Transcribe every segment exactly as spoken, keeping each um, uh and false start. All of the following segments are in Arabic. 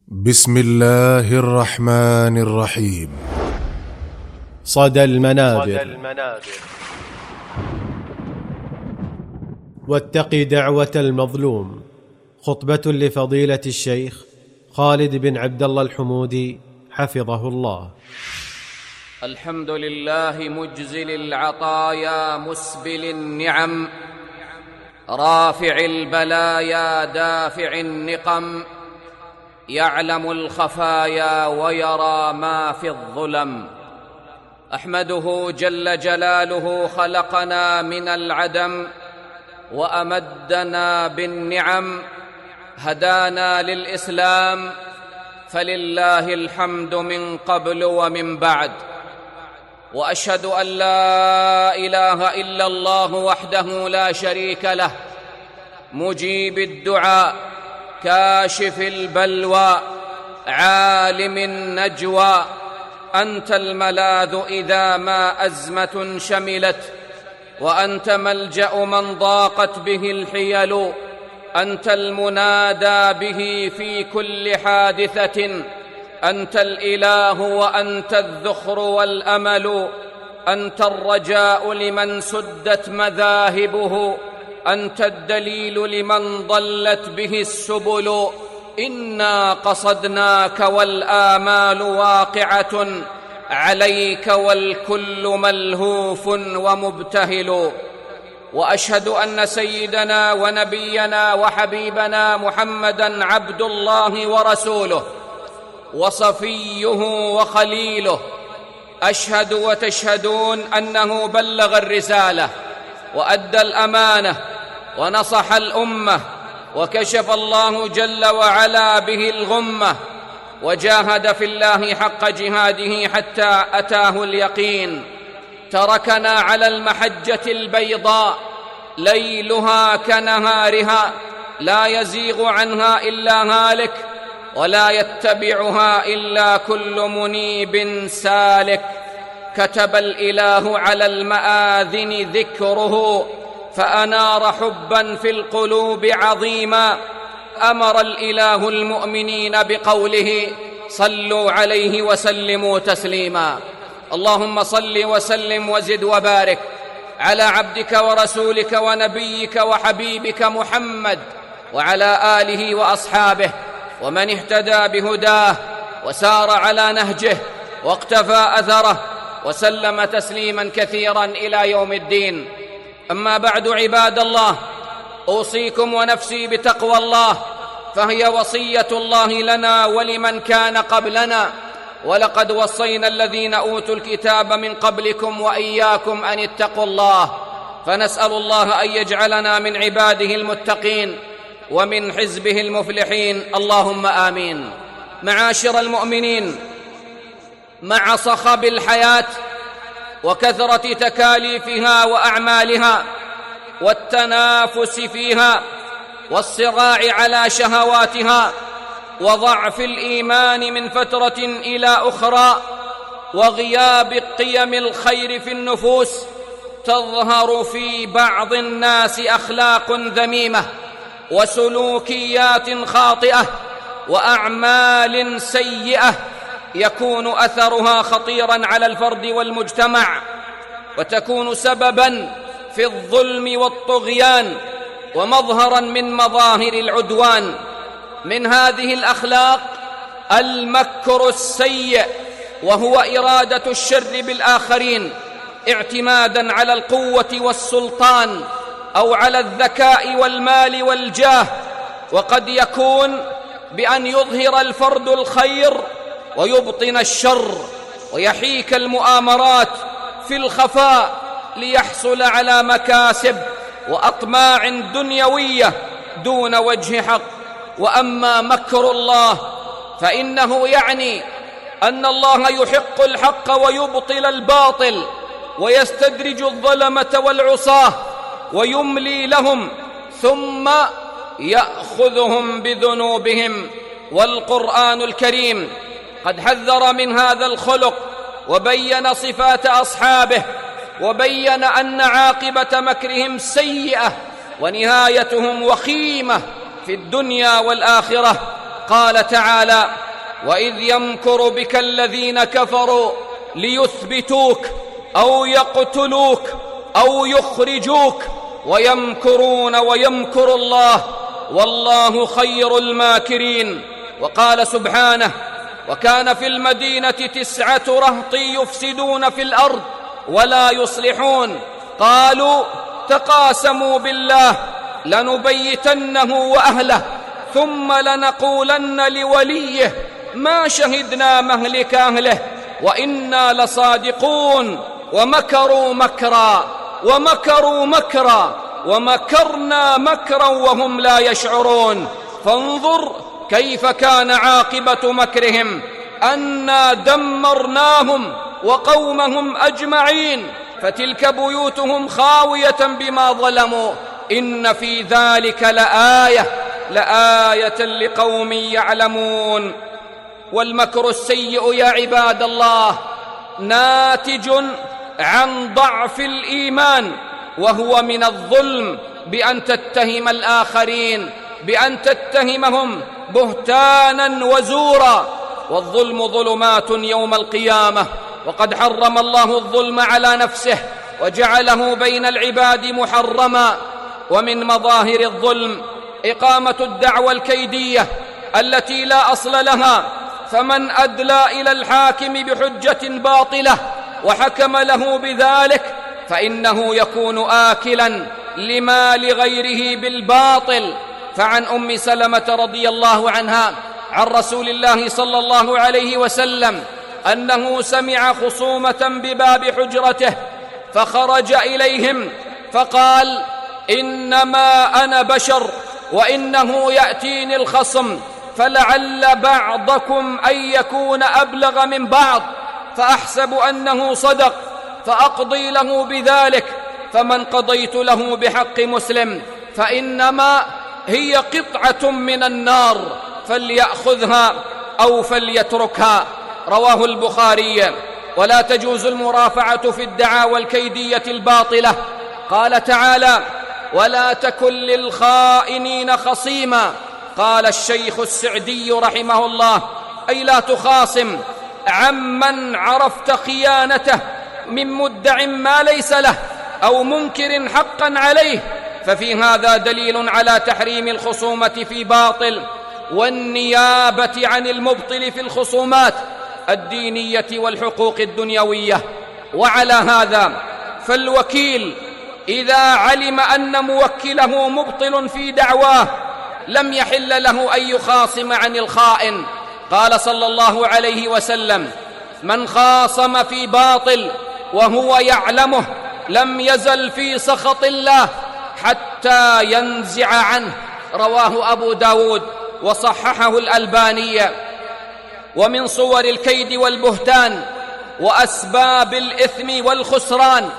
بسم الله الرحمن الرحيم. صدى المنابر. واتق دعوة المظلوم. خطبة لفضيلة الشيخ خالد بن عبد الله الحمودي حفظه الله. الحمد لله مجزل العطايا مسبل النعم، رافع البلايا دافع النقم، يعلم الخفايا ويرى ما في الظلم. أحمده جل جلاله خلقنا من العدم وأمدنا بالنعم، هدانا للإسلام فلله الحمد من قبل ومن بعد. وأشهد أن لا إله إلا الله وحده لا شريك له، مجيب الدعاء كاشف البلوى عالم النجوى. أنت الملاذ إذا ما أزمة شملت، وأنت ملجأ من ضاقت به الحيل. أنت المنادى به في كل حادثة، أنت الإله وأنت الذخر والأمل. أنت الرجاء لمن سدت مذاهبه، أنت الدليل لمن ضلت به السبل. إنا قصدناك والآمال واقعة عليك والكل ملهوف ومبتهل. وأشهد أن سيدنا ونبينا وحبيبنا محمدًا عبد الله ورسوله وصفيه وخليله. أشهد وتشهدون أنه بلغ الرسالة وأدى الأمانة ونصح الأمة، وكشف الله جل وعلا به الغمة، وجاهد في الله حق جهاده حتى أتاه اليقين. تركنا على المحجة البيضاء ليلها كنهارها، لا يزيغ عنها إلا هالك، ولا يتبعها إلا كل منيب سالك. كتب الإله على المآذن ذكره، فأنار حبا في القلوب عظيما. أمر الإله المؤمنين بقوله: صلوا عليه وسلموا تسليما. اللهم صل وسلم وزد وبارك على عبدك ورسولك ونبيك وحبيبك محمد، وعلى آله وأصحابه ومن اهتدى بهداه وسار على نهجه واقتفى أثره وسلم تسليما كثيرا إلى يوم الدين. أما بعد، عباد الله، أوصيكم ونفسي بتقوى الله، فهي وصية الله لنا ولمن كان قبلنا. ولقد وصينا الذين أوتوا الكتاب من قبلكم وإياكم أن اتقوا الله. فنسأل الله أن يجعلنا من عباده المتقين ومن حزبه المفلحين، اللهم آمين. معاشر المؤمنين، مع صخب الحياة وكثرة تكاليفها وأعمالها والتنافس فيها والصراع على شهواتها وضعف الإيمان من فترة إلى أخرى وغياب قيم الخير في النفوس، تظهر في بعض الناس أخلاق ذميمة وسلوكيات خاطئة وأعمال سيئة يكون أثرها خطيراً على الفرد والمجتمع، وتكون سبباً في الظلم والطغيان ومظهراً من مظاهر العدوان. من هذه الأخلاق المكر السيء، وهو إرادة الشر بالآخرين اعتماداً على القوة والسلطان أو على الذكاء والمال والجاه. وقد يكون بأن يظهر الفرد الخير ويبطن الشر، ويحيك المؤامرات في الخفاء ليحصل على مكاسب وأطماع دنيوية دون وجه حق. وأما مكر الله فإنه يعني أن الله يحق الحق ويبطل الباطل، ويستدرج الظلمة والعصاة ويملي لهم ثم يأخذهم بذنوبهم. والقرآن الكريم قد حذر من هذا الخلق وبين صفات أصحابه، وبين أن عاقبة مكرهم سيئة ونهايتهم وخيمة في الدنيا والآخرة. قال تعالى: وإذ يمكر بك الذين كفروا ليثبتوك أو يقتلوك أو يخرجوك ويمكرون ويمكر الله والله خير الماكرين. وقال سبحانه: وكان في المدينة تسعة رهط يفسدون في الأرض ولا يصلحون قالوا تقاسموا بالله لنبيتنه وأهله ثم لنقولن لوليه ما شهدنا مهلك أهله وإنا لصادقون ومكروا مكرا ومكروا مكرا ومكرنا مكرا وهم لا يشعرون فانظر كيف كان عاقبة مكرهم أنا دمرناهم وقومهم أجمعين فتلك بيوتهم خاوية بما ظلموا إن في ذلك لآية لآية لقوم يعلمون. والمكر السيء يا عباد الله ناتج عن ضعف الإيمان، وهو من الظلم بأن تتهم الآخرين، بأن تتهمهم بهتانا وزورا، والظلم ظلمات يوم القيامة، وقد حرم الله الظلم على نفسه وجعله بين العباد محرما. ومن مظاهر الظلم إقامة الدعوى الكيدية التي لا أصل لها، فمن أدلى إلى الحاكم بحجة باطلة وحكم له بذلك فإنه يكون آكلا لمال غيره بالباطل. فعن أم سلمة رضي الله عنها عن رسول الله صلى الله عليه وسلم أنه سمع خصومة بباب حجرته فخرج إليهم فقال: إنما أنا بشر وإنه يأتيني الخصم فلعل بعضكم أن يكون أبلغ من بعض فأحسب أنه صدق فأقضي له بذلك، فمن قضيت له بحق مسلم فإنما هي قطعة من النار فليأخذها أو فليتركها. رواه البخاري. ولا تجوز المرافعة في الدعاوى الكيدية الباطلة. قال تعالى: ولا تكن للخائنين خصيما. قال الشيخ السعدي رحمه الله: أي لا تخاصم عمن عرفت خيانته من مدع ما ليس له أو منكر حقا عليه، ففي هذا دليل على تحريم الخصومة في باطل والنيابة عن المبطل في الخصومات الدينية والحقوق الدنيوية. وعلى هذا فالوكيل إذا علم أن موكله مبطل في دعواه لم يحل له أن يخاصم عن الخائن. قال صلى الله عليه وسلم: من خاصم في باطل وهو يعلمه لم يزل في سخط الله حتى ينزع عنه. رواه أبو داود وصححه الألباني. ومن صور الكيد والبهتان وأسباب الإثم والخسران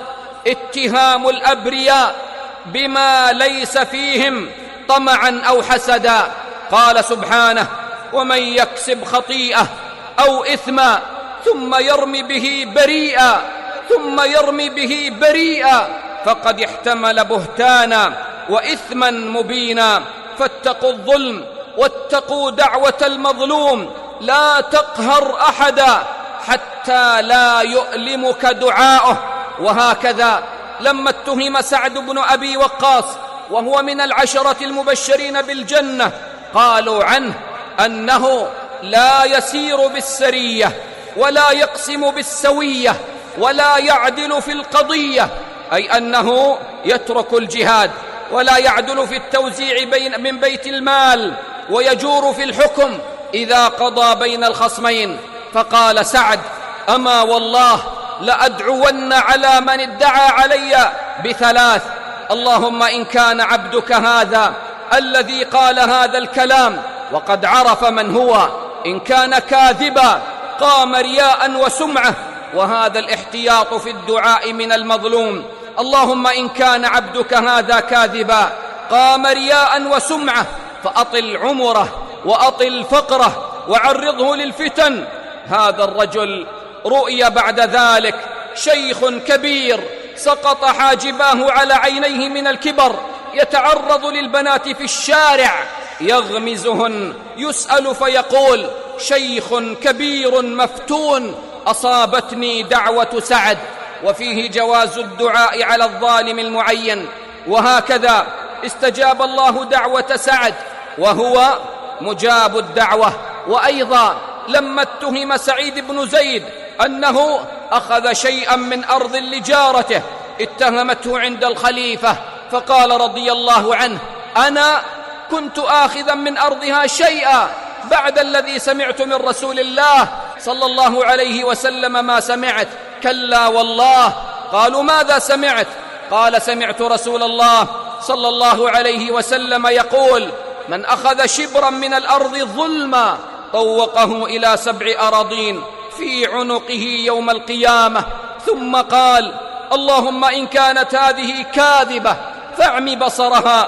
اتهام الأبرياء بما ليس فيهم طمعا أو حسدا. قال سبحانه: ومن يكسب خطيئة أو إثما ثم يرمي به بريئا ثم يرمي به بريئا فقد احتمل بهتانا وإثما مبينا. فاتقوا الظلم واتقوا دعوة المظلوم، لا تقهر أحدا حتى لا يؤلمك دعاؤه. وهكذا لما اتهم سعد بن أبي وقاص وهو من العشرة المبشرين بالجنة قالوا عنه أنه لا يسير بالسرية ولا يقسم بالسوية ولا يعدل في القضية، أي أنه يترك الجهاد ولا يعدل في التوزيع بين من بيت المال ويجور في الحكم إذا قضى بين الخصمين. فقال سعد: أما والله لأدعون على من ادعى علي بثلاث: اللهم إن كان عبدك هذا الذي قال هذا الكلام وقد عرف من هو، إن كان كاذبا قام رياء وسمعة، وهذا الاحتياط في الدعاء من المظلوم. اللهم إن كان عبدك هذا كاذبا قام رياء وسمعة فأطل عمره وأطل فقره وعرضه للفتن. هذا الرجل رؤي بعد ذلك شيخ كبير سقط حاجباه على عينيه من الكبر يتعرض للبنات في الشارع يغمزهن، يسأل فيقول: شيخ كبير مفتون أصابتني دعوة سعد. وفيه جواز الدعاء على الظالم المعين. وهكذا استجاب الله دعوة سعد وهو مجاب الدعوة. وأيضا لما اتهم سعيد بن زيد أنه أخذ شيئا من أرض لجارته اتهمته عند الخليفة، فقال رضي الله عنه: أنا كنت آخذا من أرضها شيئا بعد الذي سمعت من رسول الله صلى الله عليه وسلم ما سمعت. كلا والله. قالوا: ماذا سمعت؟ قال: سمعت رسول الله صلى الله عليه وسلم يقول: من أخذ شبرا من الأرض ظلما طوقه إلى سبع أراضين في عنقه يوم القيامة. ثم قال: اللهم إن كانت هذه كاذبة فاعم بصرها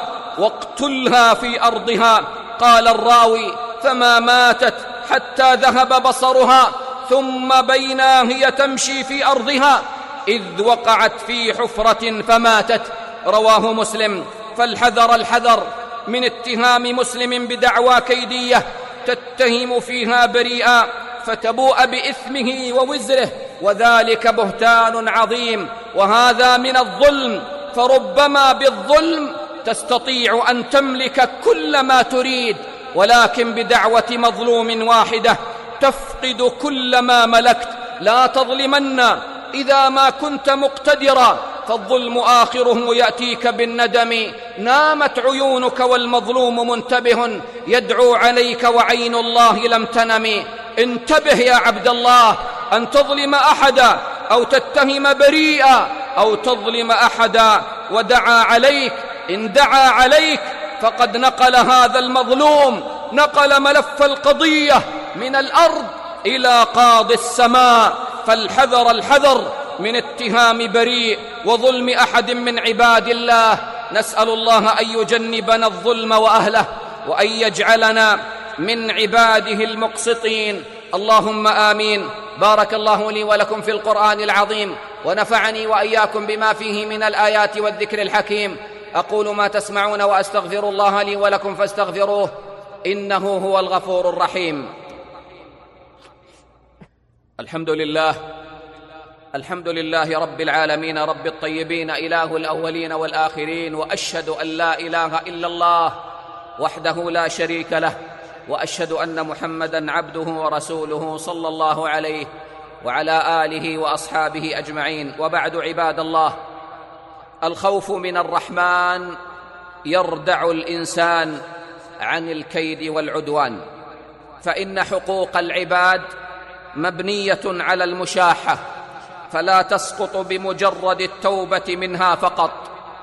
واقتلها في أرضها. قال الراوي: فما ماتت حتى ذهب بصرها، ثم بينا هي تمشي في أرضها إذ وقعت في حفرة فماتت. رواه مسلم. فالحذر الحذر من اتهام مسلم بدعوى كيدية تتهم فيها بريئا فتبوء بإثمه ووزره، وذلك بهتان عظيم، وهذا من الظلم. فربما بالظلم تستطيع أن تملك كل ما تريد، ولكن بدعوة مظلوم واحدة تفقد كل ما ملكت. لا تظلمن إذا ما كنت مقتدرا، فالظلم آخره يأتيك بالندم. نامت عيونك والمظلوم منتبه يدعو عليك وعين الله لم تنم. انتبه يا عبد الله أن تظلم أحدا أو تتهم بريئا أو تظلم أحدا ودعا عليك. إن دعا عليك فقد نقل هذا المظلوم، نقل ملف القضية من الأرض إلى قاضي السماء. فالحذر الحذر من اتهام بريء وظلم أحد من عباد الله. نسأل الله أن يجنبنا الظلم وأهله، وأن يجعلنا من عباده المقسطين. اللهم آمين. بارك الله لي ولكم في القرآن العظيم، ونفعني وإياكم بما فيه من الآيات والذكر الحكيم. أقول ما تسمعون وأستغفر الله لي ولكم فاستغفروه إنه هو الغفور الرحيم. الحمد لله الحمد لله رب العالمين، رب الطيبين، إله الأولين والآخرين، وأشهد أن لا إله إلا الله وحده لا شريك له، وأشهد أن محمدًا عبده ورسوله صلى الله عليه وعلى آله وأصحابه أجمعين. وبعد، عباد الله، الخوف من الرحمن يردع الإنسان عن الكيد والعدوان، فإن حقوق العباد مبنية على المشاحة، فلا تسقط بمجرد التوبة منها فقط،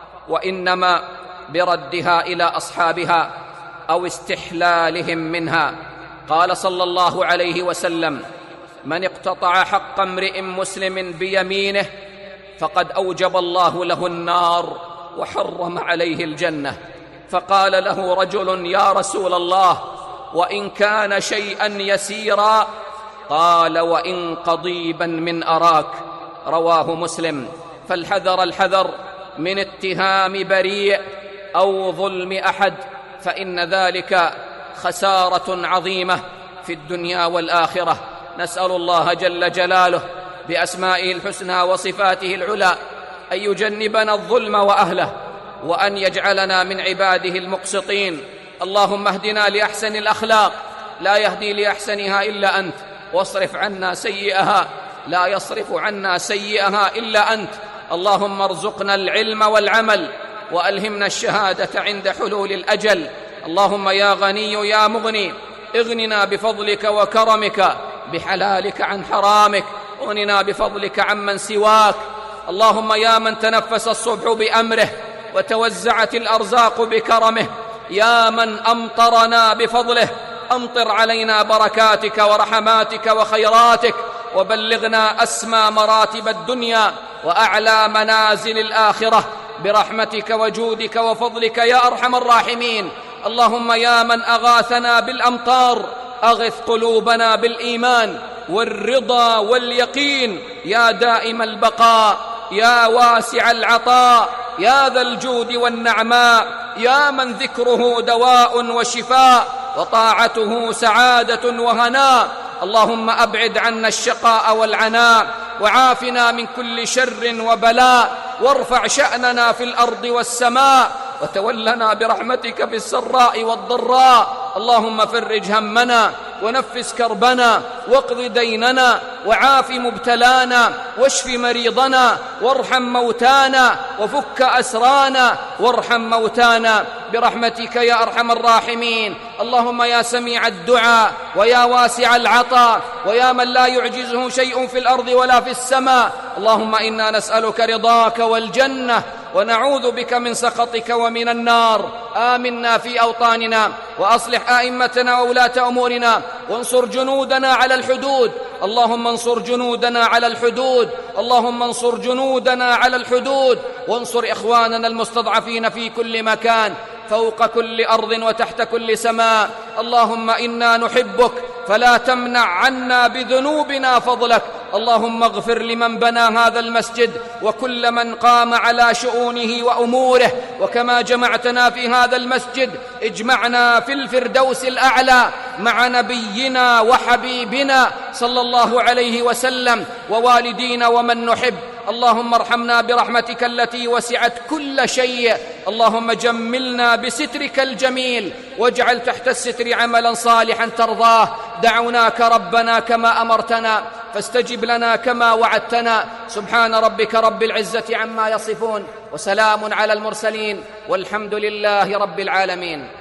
وإنما بردها إلى أصحابها أو استحلالهم منها. قال صلى الله عليه وسلم: من اقتطع حق امرئ مسلم بيمينه فقد أوجب الله له النار وحرم عليه الجنة. فقال له رجل: يا رسول الله، وإن كان شيئا يسيرا؟ قال: وإن قضيبا من أراك. رواه مسلم. فالحذر الحذر من اتهام بريء أو ظلم أحد، فإن ذلك خسارة عظيمة في الدنيا والآخرة. نسأل الله جل جلاله بأسمائه الحسنى وصفاته العلى أن يجنبنا الظلم وأهله، وأن يجعلنا من عباده المقسطين. اللهم اهدنا لأحسن الأخلاق، لا يهدي لأحسنها إلا أنت، واصرف عنا سيئها، لا يصرف عنا سيئها إلا أنت. اللهم ارزقنا العلم والعمل، وألهمنا الشهادة عند حلول الأجل. اللهم يا غني يا مغني، اغننا بفضلك وكرمك بحلالك عن حرامك، اغننا بفضلك عمن سواك. اللهم يا من تنفس الصبح بأمره وتوزعت الأرزاق بكرمه، يا من أمطرنا بفضله، أمطر علينا بركاتك ورحماتك وخيراتك، وبلغنا أسمى مراتب الدنيا وأعلى منازل الآخرة برحمتك وجودك وفضلك يا أرحم الراحمين. اللهم يا من أغاثنا بالأمطار، أغث قلوبنا بالإيمان والرضا واليقين، يا دائم البقاء، يا واسع العطاء، يا ذا الجود والنعماء، يا من ذكره دواء وشفاء وطاعته سعادة وهناء. اللهم أبعد عنا الشقاء والعناء، وعافنا من كل شر وبلاء، وارفع شأننا في الأرض والسماء، وتولنا برحمتك في السراء والضراء. اللهم فرج همنا ونفس كربنا، واقض ديننا، وعاف مبتلانا، واشف مريضنا، وارحم موتانا، وفك أسرانا، وارحم موتانا برحمتك يا أرحم الراحمين. اللهم يا سميع الدعاء، ويا واسع العطاء، ويا من لا يعجزه شيء في الأرض ولا في السماء، اللهم إنا نسألك رضاك والجنة، ونعوذ بك من سخطك ومن النار. آمنا في أوطاننا، وأصلح أئمتنا وولاة أمورنا، وانصر جنودنا على الحدود. اللهم انصر جنودنا على الحدود، اللهم انصر جنودنا على الحدود، وانصر إخواننا المستضعفين في كل مكان، فوق كل أرض وتحت كل سماء. اللهم إنا نحبك، فلا تمنع عنا بذنوبنا فضلك. اللهم اغفر لمن بنى هذا المسجد، وكل من قام على شؤونه وأموره. وكما جمعتنا في هذا المسجد، اجمعنا في الفردوس الأعلى مع نبينا وحبيبنا صلى الله عليه وسلم، ووالدينا ومن نحب. اللهم ارحمنا برحمتك التي وسعت كل شيء. اللهم جملنا بسترك الجميل، واجعل تحت الستر عملا صالحا ترضاه. دعوناك ربنا كما أمرتنا، فاستجب لنا كما وعدتنا. سبحان ربك رب العزة عما يصفون، وسلام على المرسلين، والحمد لله رب العالمين.